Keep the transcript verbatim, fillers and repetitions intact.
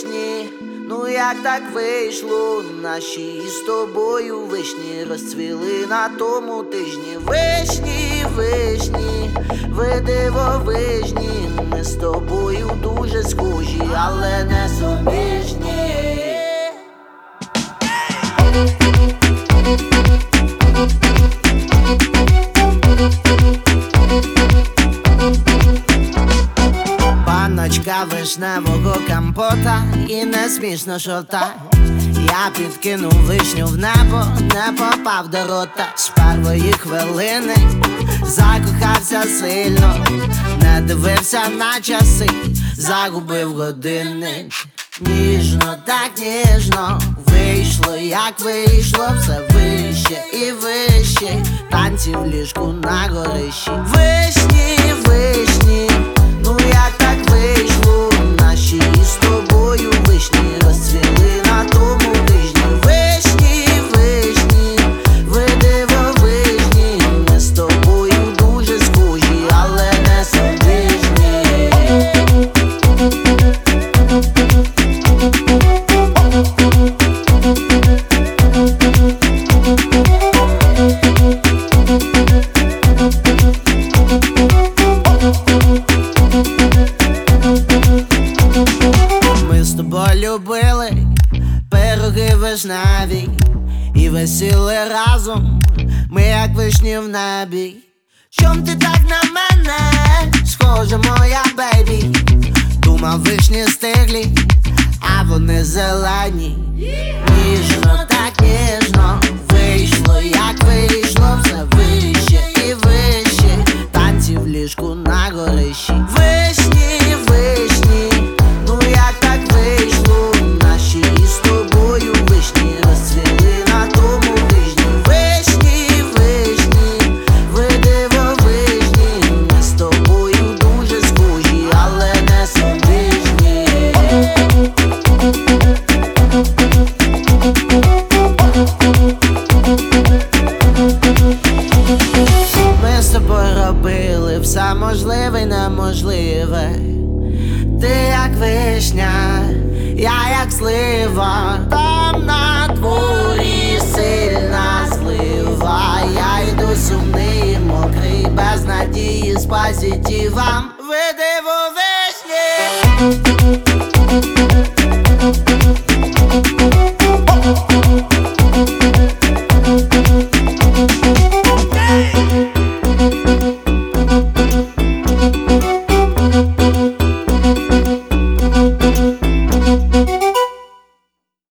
вишні, ну як так вийшло, наші з тобою вишні розцвіли на тому тижні. Вишні, вишні, ви дивовижні, ми з тобою дуже схожі, але не суміжні. Баночка вишневого компота, і не смішно, що так. Я підкинув вишню в небо, не попав до рота. З першої хвилини закохався сильно, не дивився на часи, загубив годинник. Ніжно, так ніжно, вийшло, як вийшло, все вище і вище, танці в ліжку на горищі. Вишні, вишні, ну як так вийшло, наші з тобою вишні розцвіли на тому тижні. Вишні, вишні, ви дивовижні, ми з тобою дуже схожі, але не суміжні. Ми з тобою любили пироги вишневі і висіли разом, ми як вишні в небі. Чом ти так на мене схожа, моя бейбі? Думав, вишні стиглі, а вони зелені. Ніжно, так ніжно, вийшло, як вийшло, все вище і вище, танці в ліжку на горищі. Вишні, вишні, ну як так вийшло, наші з тобою вишні розцвіли на тому тижні. Вишні, вишні, ви дивовижні, ми з тобою дуже схожі, але не суміжні. Ми з тобою робили все можливе й неможливе. Ти як вишня, я як слива, там на дворі сильна злива. Я йду сумний, мокрий, без надії, з позитивом. Ви дивовижні.